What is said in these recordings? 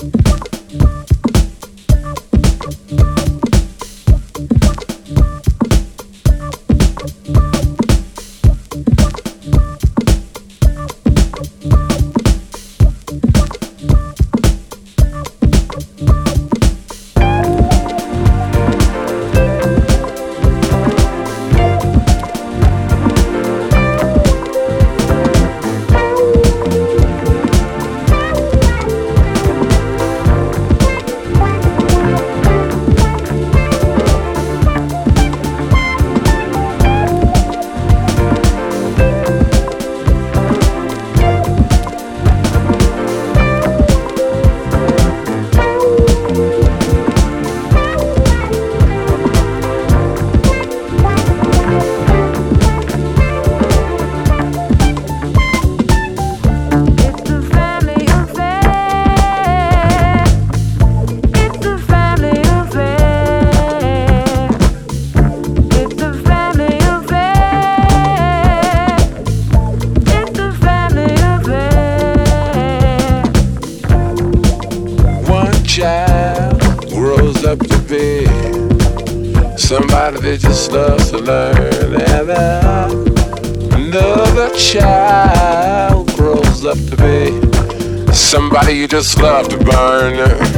Somebody that just loves to learn, and another child grows up to be somebody you just love to burn.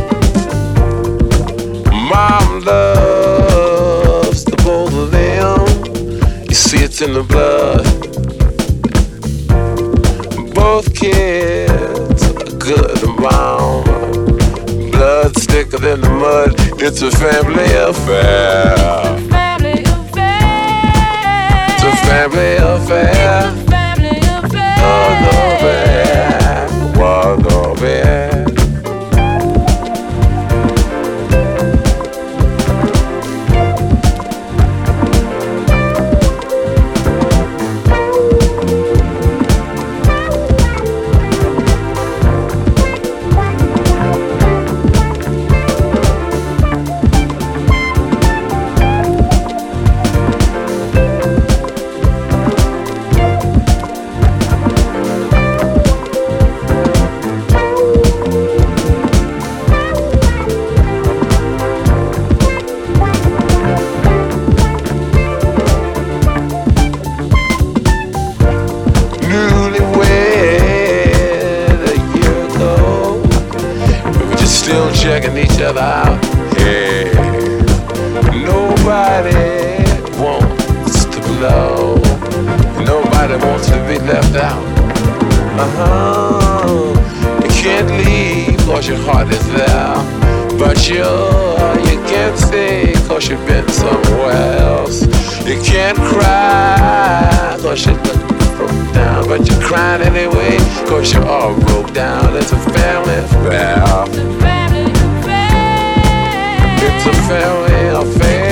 Mom loves the both of them. You see it's in the blood. Both kids are good and mom. Blood thicker than the mud. It's a family affair. It's a family affair. It's a family affair. It's a family affair. Oh, no, man. Oh, no, man. Checking each other out. Hey, nobody wants to blow. Nobody wants to be left out. You can't leave cause your heart is there. But you can't stay cause you've been somewhere else. You can't cry cause you look broke down. But you're crying anyway cause you're all broke down. It's a family affair. It's a family affair.